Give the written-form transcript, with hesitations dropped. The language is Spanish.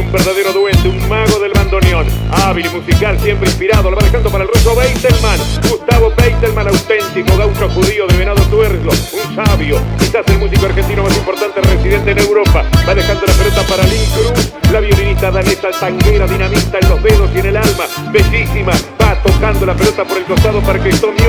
un verdadero duende, un mago del bandoneón. Hábil y musical, siempre inspirado, lo va dejando para el ruso Beitelman. Gustavo Beitelman, auténtico gaucho judío de Venado Tuerlo, un sabio, quizás el músico argentino más importante residente en Europa. Va dejando la pelota para Lynn Cruz, la violinista danesa tanguera, dinamita en los dedos y en el alma, bellísima. Va tocando la pelota por el costado para Cristón